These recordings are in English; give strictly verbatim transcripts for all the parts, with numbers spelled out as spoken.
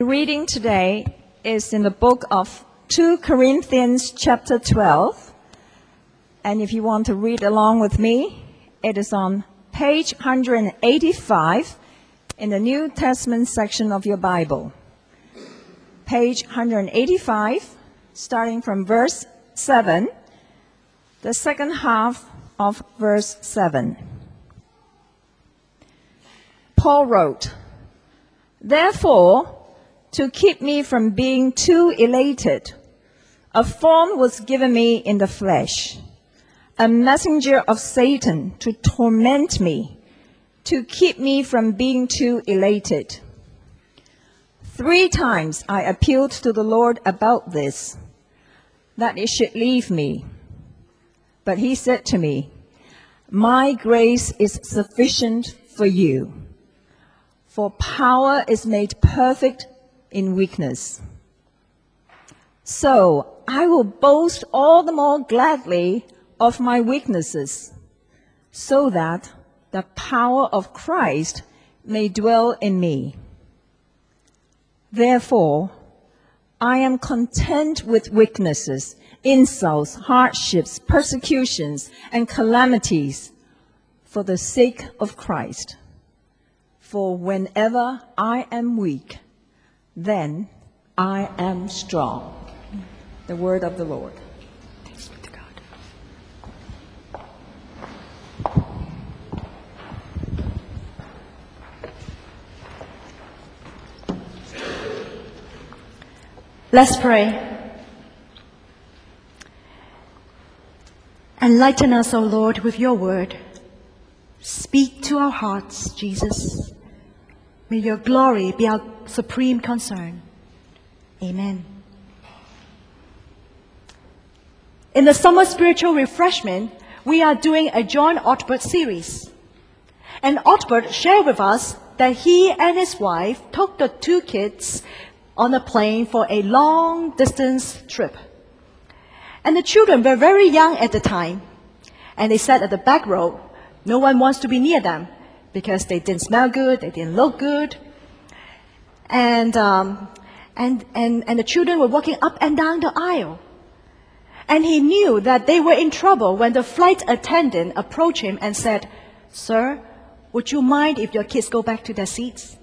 Reading today is in the book of Second Corinthians chapter twelve. And if you want to read along with me, it is on page one hundred eighty-five in the New Testament section of your Bible. Page one hundred eighty-five, starting from verse seven, the second half of verse seven. Paul wrote, "Therefore, to keep me from being too elated, a thorn was given me in the flesh, a messenger of Satan to torment me, to keep me from being too elated. Three times I appealed to the Lord about this, that it should leave me. But he said to me, 'My grace is sufficient for you, for power is made perfect in weakness. So I will boast all the more gladly of my weaknesses, so that the power of Christ may dwell in me. Therefore, I am content with weaknesses, insults, hardships, persecutions, and calamities for the sake of Christ. For whenever I am weak, then I am strong." The word of the Lord. Thanks be to God. Let's pray. Enlighten us, O Lord, with your word. Speak to our hearts, Jesus. May your glory be our supreme concern. Amen. In the summer spiritual refreshment, we are doing a John Ortberg series. And Ortberg shared with us that he and his wife took the two kids on a plane for a long distance trip. And the children were very young at the time. And they sat at the back row. No one wants to be near them, because they didn't smell good, they didn't look good. And, um, and, and, and the children were walking up and down the aisle. And he knew that they were in trouble when the flight attendant approached him and said, "Sir, would you mind if your kids go back to their seats?"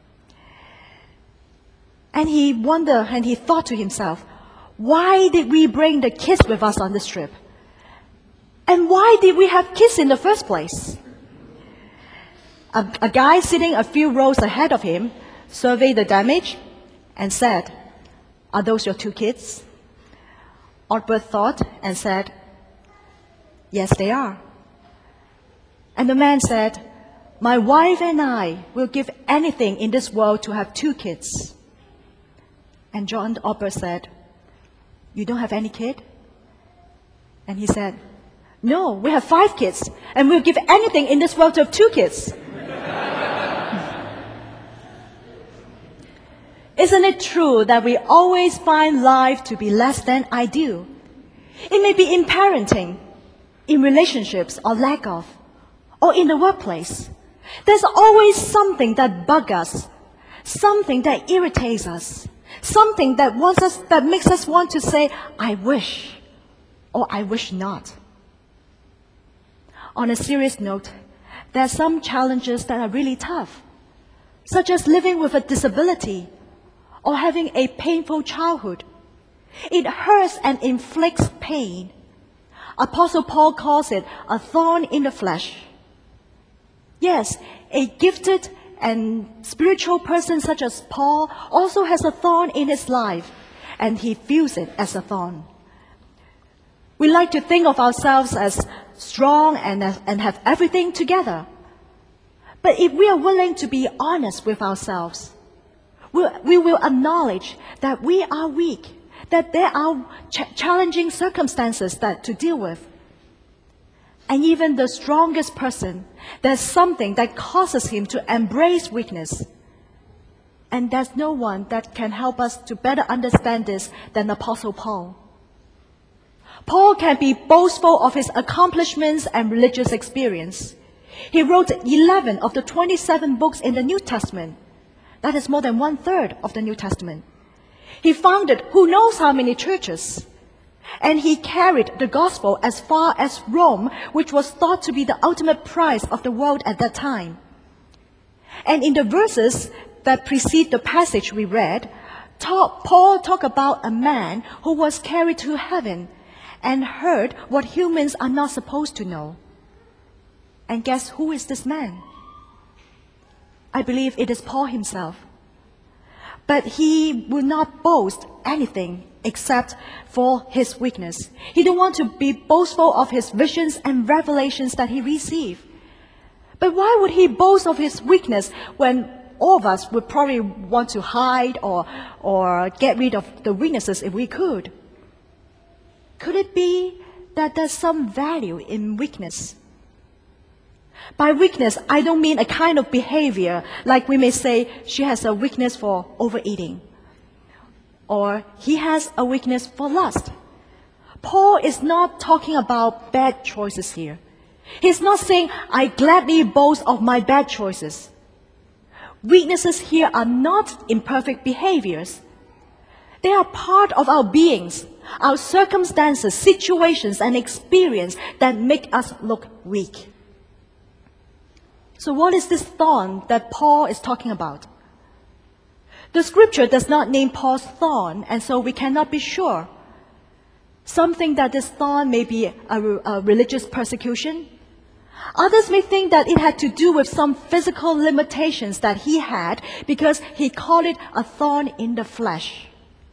And he wondered and he thought to himself, why did we bring the kids with us on this trip? And why did we have kids in the first place? A, a guy sitting a few rows ahead of him surveyed the damage and said, "Are those your two kids?" Ortberg thought and said, "Yes, they are." And the man said, "My wife and I will give anything in this world to have two kids." And John Ortberg said, "You don't have any kid?" And he said, "No, we have five kids, and we'll give anything in this world to have two kids." Isn't it true that we always find life to be less than ideal? It may be in parenting, in relationships or lack of, or in the workplace. There's always something that bugs us, something that irritates us, something that wants us, that makes us want to say, "I wish," or "I wish not." On a serious note, there are some challenges that are really tough, such as living with a disability or having a painful childhood. It hurts and inflicts pain. Apostle Paul calls it a thorn in the flesh. Yes, a gifted and spiritual person such as Paul also has a thorn in his life, and he feels it as a thorn. We like to think of ourselves as strong and, and have everything together. But if we are willing to be honest with ourselves, we, we will acknowledge that we are weak, that there are ch- challenging circumstances that to deal with. And even the strongest person, there's something that causes him to embrace weakness. And there's no one that can help us to better understand this than Apostle Paul. Paul can be boastful of his accomplishments and religious experience. He wrote eleven of the twenty-seven books in the New Testament. That is more than one third of the New Testament. He founded who knows how many churches. And he carried the gospel as far as Rome, which was thought to be the ultimate prize of the world at that time. And in the verses that precede the passage we read, Paul talked about a man who was carried to heaven and heard what humans are not supposed to know. And guess who is this man? I believe it is Paul himself. But he will not boast anything except for his weakness. He didn't want to be boastful of his visions and revelations that he received. But why would he boast of his weakness when all of us would probably want to hide or, or get rid of the weaknesses if we could? Could it be that there's some value in weakness? By weakness, I don't mean a kind of behavior, like we may say she has a weakness for overeating, or he has a weakness for lust. Paul is not talking about bad choices here. He's not saying, I gladly boast of my bad choices. Weaknesses here are not imperfect behaviors. They are part of our beings, our circumstances, situations, and experience that make us look weak. So what is this thorn that Paul is talking about? The scripture does not name Paul's thorn, and so we cannot be sure. Some think that this thorn may be a, a religious persecution. Others may think that it had to do with some physical limitations that he had because he called it a thorn in the flesh.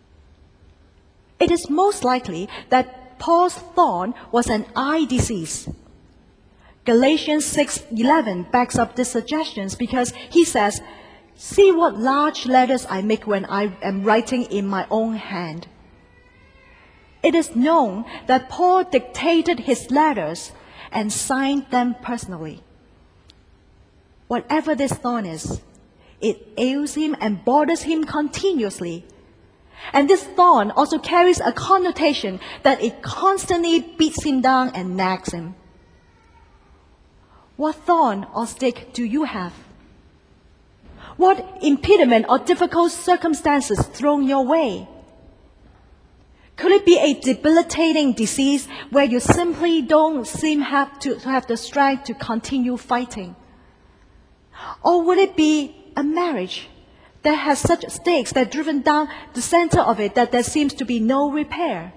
It is most likely that Paul's thorn was an eye disease. Galatians six eleven backs up these suggestions because he says, see what large letters I make when I am writing in my own hand. It is known that Paul dictated his letters and signed them personally. Whatever this thorn is, it ails him and bothers him continuously. And this thorn also carries a connotation that it constantly beats him down and nags him. What thorn or stick do you have? What impediment or difficult circumstances thrown your way? Could it be a debilitating disease where you simply don't seem have to, to have the strength to continue fighting? Or would it be a marriage that has such stakes that driven down the center of it that there seems to be no repair?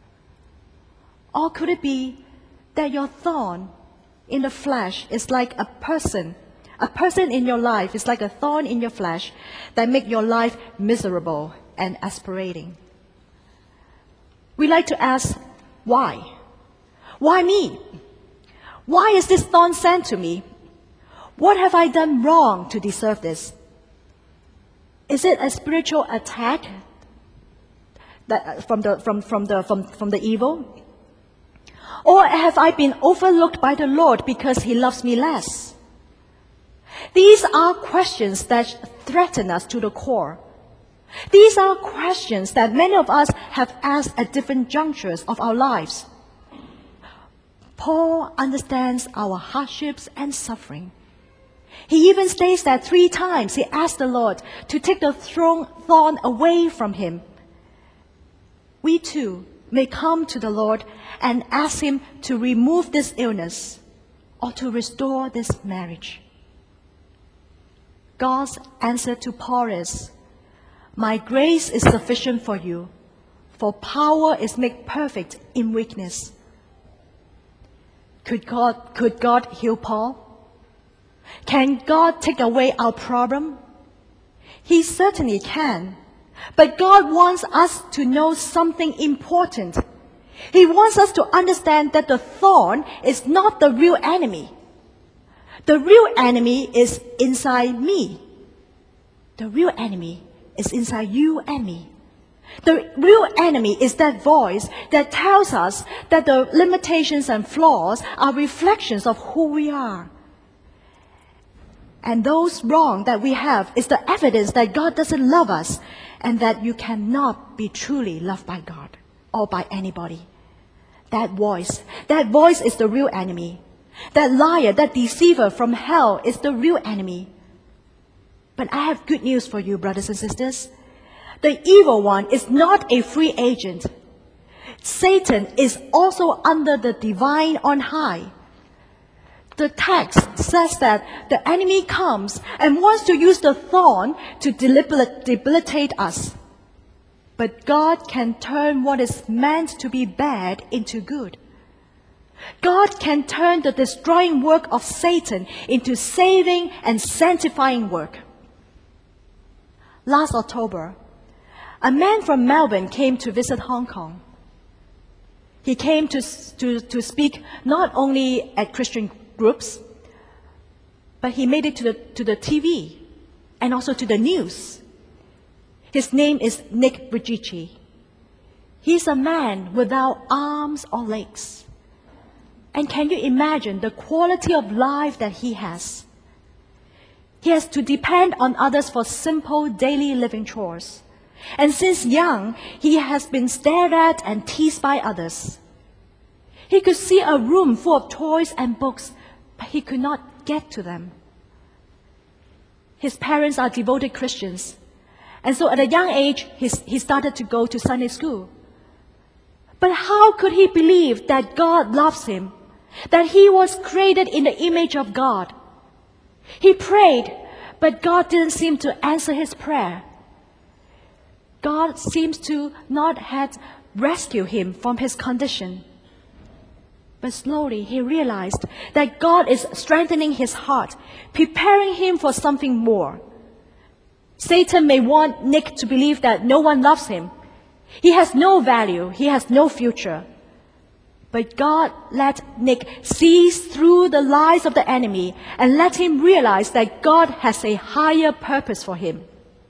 Or could it be that your thorn in the flesh is like a person, a person in your life is like a thorn in your flesh that make your life miserable and aspirating? We like to ask, why? Why me? Why is this thorn sent to me? What have I done wrong to deserve this? Is it a spiritual attack that, from, the, from, from, the, from, from the evil? Or have I been overlooked by the Lord because he loves me less? These are questions that threaten us to the core. These are questions that many of us have asked at different junctures of our lives. Paul understands our hardships and suffering. He even states that three times he asked the Lord to take the thorn away from him. We too may come to the Lord and ask him to remove this illness or to restore this marriage. God's answer to Paul is, my grace is sufficient for you, for power is made perfect in weakness. Could God, could God heal Paul? Can God take away our problem? He certainly can. But God wants us to know something important. He wants us to understand that the thorn is not the real enemy. The real enemy is inside me. The real enemy is inside you and me. The real enemy is that voice that tells us that the limitations and flaws are reflections of who we are. And those wrong that we have is the evidence that God doesn't love us and that you cannot be truly loved by God or by anybody. That voice, that voice is the real enemy. That liar, that deceiver from hell is the real enemy. But I have good news for you, brothers and sisters. The evil one is not a free agent. Satan is also under the divine on high. The text says that the enemy comes and wants to use the thorn to debilitate us. But God can turn what is meant to be bad into good. God can turn the destroying work of Satan into saving and sanctifying work. Last October, a man from Melbourne came to visit Hong Kong. He came to, to, to speak not only at Christian groups, but he made it to the, to the T V and also to the news. His name is Nick Brigici. He's a man without arms or legs. And can you imagine the quality of life that he has? He has to depend on others for simple daily living chores. And since young, he has been stared at and teased by others. He could see a room full of toys and books, but he could not get to them. His parents are devoted Christians, and so at a young age, he started to go to Sunday school. But how could he believe that God loves him, that he was created in the image of God? He prayed, but God didn't seem to answer his prayer. God seems to not have rescued him from his condition. But slowly he realized that God is strengthening his heart, preparing him for something more. Satan may want Nick to believe that no one loves him. He has no value. He has no future. But God let Nick see through the lies of the enemy and let him realize that God has a higher purpose for him.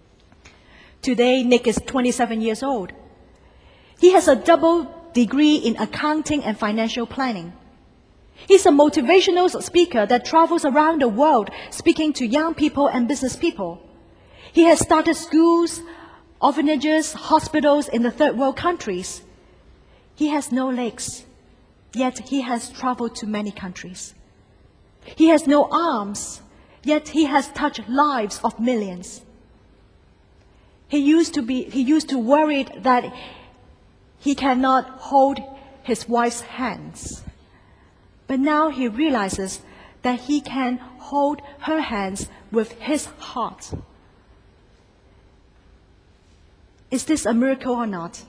Today, Nick is twenty-seven years old. He has a double degree in accounting and financial planning. He's a motivational speaker that travels around the world speaking to young people and business people. He has started schools, orphanages, hospitals in the third world countries. He has no legs, yet he has traveled to many countries. He has no arms, yet he has touched lives of millions. He used to be, he used to worry that he cannot hold his wife's hands. But now he realizes that he can hold her hands with his heart. Is this a miracle or not?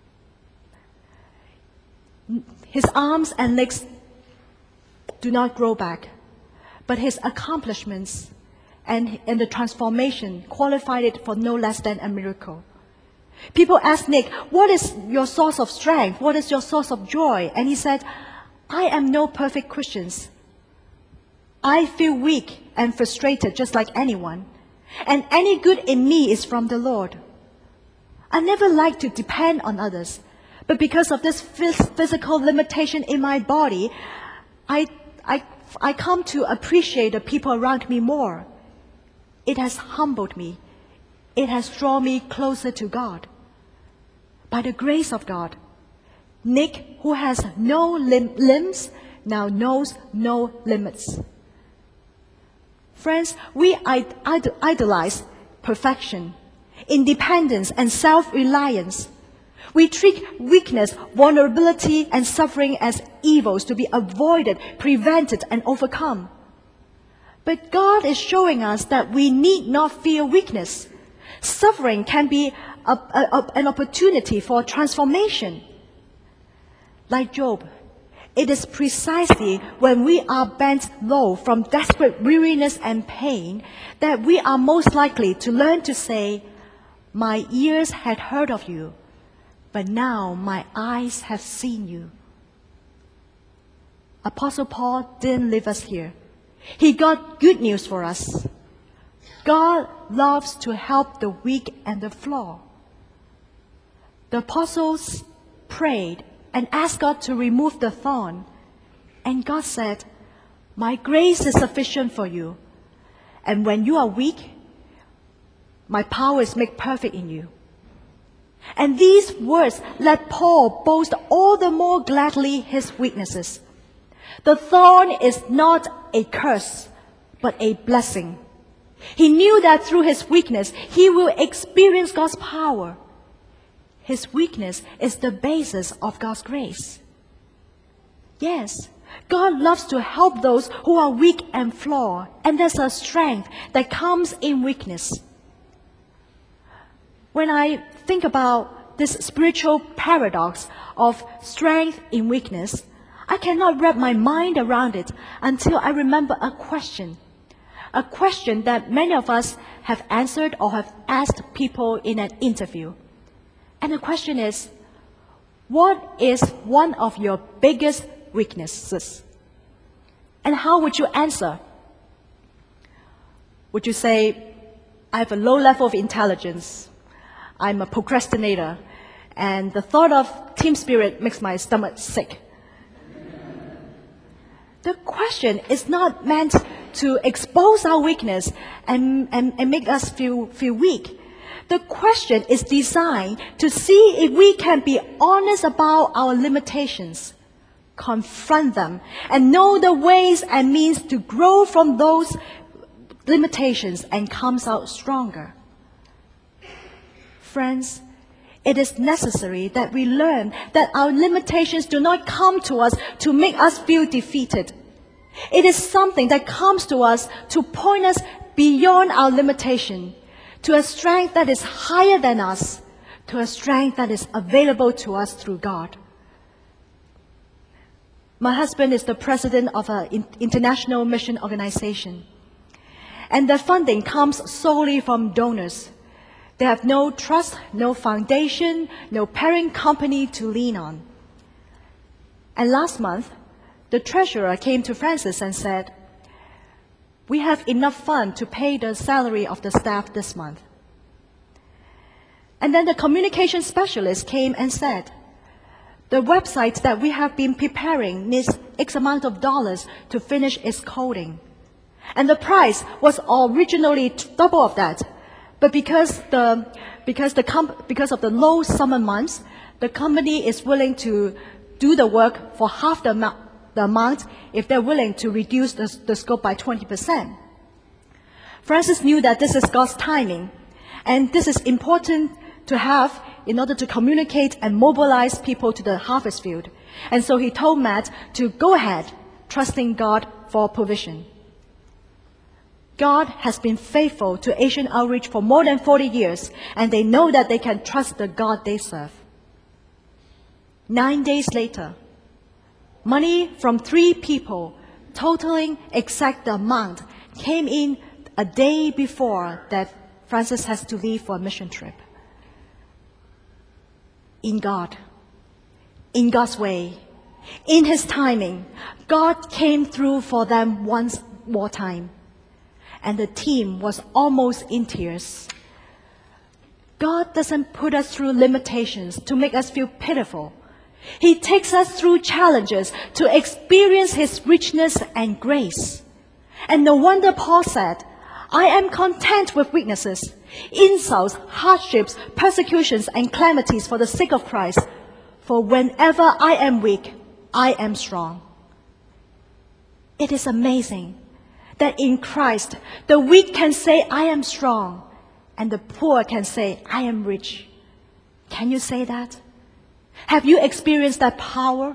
His arms and legs do not grow back, but his accomplishments and, and the transformation qualified it for no less than a miracle. People asked Nick, what is your source of strength? What is your source of joy? And he said, I am no perfect Christian. I feel weak and frustrated just like anyone. And any good in me is from the Lord. I never liked to depend on others. But because of this physical limitation in my body, I, I, I come to appreciate the people around me more. It has humbled me. It has drawn me closer to God. By the grace of God, Nick, who has no lim- limbs, now knows no limits. Friends, we id- id- idolize perfection, independence, and self-reliance. We treat weakness, vulnerability, and suffering as evils to be avoided, prevented, and overcome. But God is showing us that we need not fear weakness. Suffering can be a, a, a, an opportunity for transformation. Like Job, it is precisely when we are bent low from desperate weariness and pain that we are most likely to learn to say, my ears had heard of you, but now my eyes have seen you. Apostle Paul didn't leave us here. He got good news for us. God loves to help the weak and the flawed. The apostles prayed and asked God to remove the thorn. And God said, my grace is sufficient for you. And when you are weak, my power is made perfect in you. And these words let Paul boast all the more gladly his weaknesses. The thorn is not a curse, but a blessing. He knew that through his weakness, he will experience God's power. His weakness is the basis of God's grace. Yes, God loves to help those who are weak and flawed, and there's a strength that comes in weakness. When I think about this spiritual paradox of strength in weakness, I cannot wrap my mind around it until I remember a question. A question that many of us have answered or have asked people in an interview. And the question is, what is one of your biggest weaknesses? And how would you answer? Would you say, I have a low level of intelligence, I'm a procrastinator, and the thought of team spirit makes my stomach sick? The question is not meant to expose our weakness and, and, and make us feel, feel weak. The question is designed to see if we can be honest about our limitations, confront them, and know the ways and means to grow from those limitations and comes out stronger. Friends, it is necessary that we learn that our limitations do not come to us to make us feel defeated. It is something that comes to us to point us beyond our limitation, to a strength that is higher than us, to a strength that is available to us through God. My husband is the president of an international mission organization, and their funding comes solely from donors. They have no trust, no foundation, no parent company to lean on. And last month, the treasurer came to Francis and said, we have enough funds to pay the salary of the staff this month. And then the communication specialist came and said, the website that we have been preparing needs X amount of dollars to finish its coding. And the price was originally double of that. But because the because the comp, because of the low summer months, the company is willing to do the work for half the amount, the amount if they're willing to reduce the, the scope by twenty percent. Francis knew that this is God's timing, and this is important to have in order to communicate and mobilize people to the harvest field. And so he told Matt to go ahead, trusting God for provision. God has been faithful to Asian Outreach for more than forty years, and they know that they can trust the God they serve. Nine days later, money from three people, totaling exact amount, came in a day before that Francis has to leave for a mission trip. In God, in God's way, in His timing, God came through for them once more time. And the team was almost in tears. God doesn't put us through limitations to make us feel pitiful. He takes us through challenges to experience His richness and grace. And no wonder Paul said, I am content with weaknesses, insults, hardships, persecutions, and calamities for the sake of Christ. For whenever I am weak, I am strong. It is amazing that in Christ, the weak can say, I am strong, and the poor can say, I am rich. Can you say that? Have you experienced that power?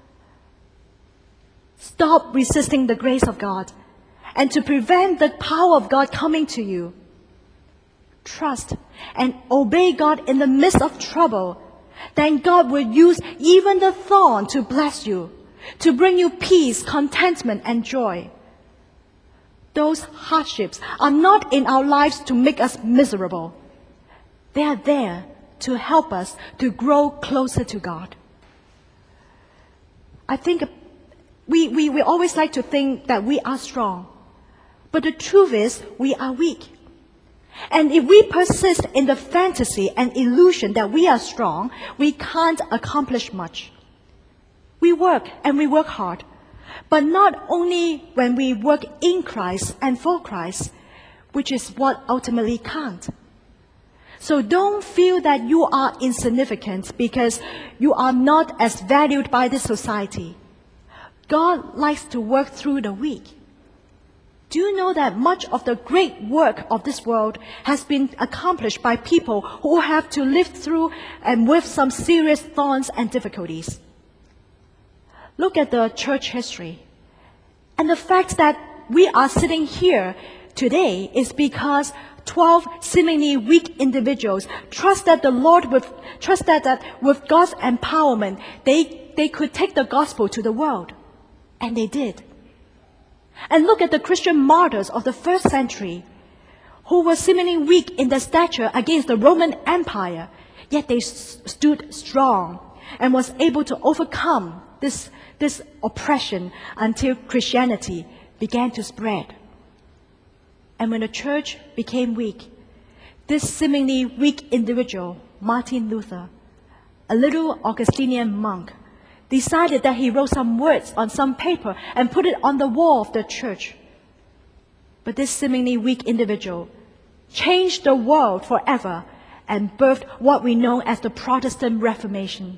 Stop resisting the grace of God, and to prevent the power of God coming to you, trust and obey God in the midst of trouble. Then God will use even the thorn to bless you, to bring you peace, contentment, and joy. Those hardships are not in our lives to make us miserable. They are there to help us to grow closer to God. I think we, we, we always like to think that we are strong. But the truth is, we are weak. And if we persist in the fantasy and illusion that we are strong, we can't accomplish much. We work and we work hard. But not only when we work in Christ and for Christ, which is what ultimately counts. So don't feel that you are insignificant because you are not as valued by this society. God likes to work through the weak. Do you know that much of the great work of this world has been accomplished by people who have to live through and with some serious thorns and difficulties? Look at the church history. And the fact that we are sitting here today is because twelve seemingly weak individuals trusted the Lord with, trusted that with God's empowerment, they, they could take the gospel to the world. And they did. And look at the Christian martyrs of the first century, who were seemingly weak in their stature against the Roman Empire, yet they st- stood strong and was able to overcome this, this oppression until Christianity began to spread. And when the church became weak, this seemingly weak individual, Martin Luther, a little Augustinian monk, decided that he wrote some words on some paper and put it on the wall of the church. But this seemingly weak individual changed the world forever and birthed what we know as the Protestant Reformation.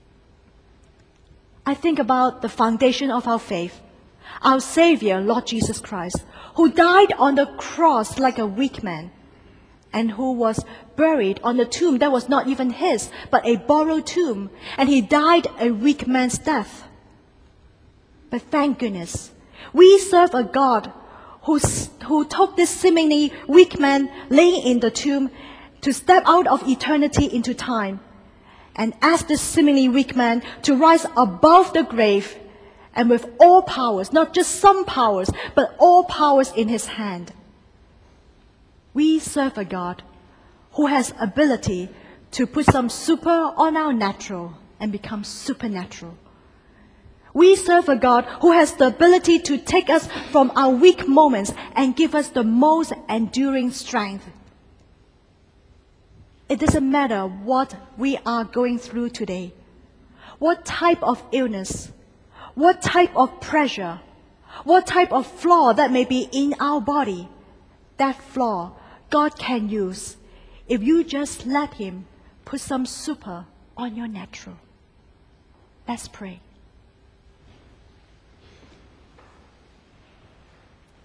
I think about the foundation of our faith, our Savior, Lord Jesus Christ, who died on the cross like a weak man, and who was buried on a tomb that was not even his, but a borrowed tomb, and he died a weak man's death. But thank goodness, we serve a God who, who took this seemingly weak man laying in the tomb to step out of eternity into time, and asked this seemingly weak man to rise above the grave, and with all powers, not just some powers, but all powers in his hand. We serve a God who has ability to put some super on our natural and become supernatural. We serve a God who has the ability to take us from our weak moments and give us the most enduring strength. It doesn't matter what we are going through today, what type of illness, what type of pressure, what type of flaw that may be in our body. That flaw God can use if you just let Him put some super on your natural. Let's pray.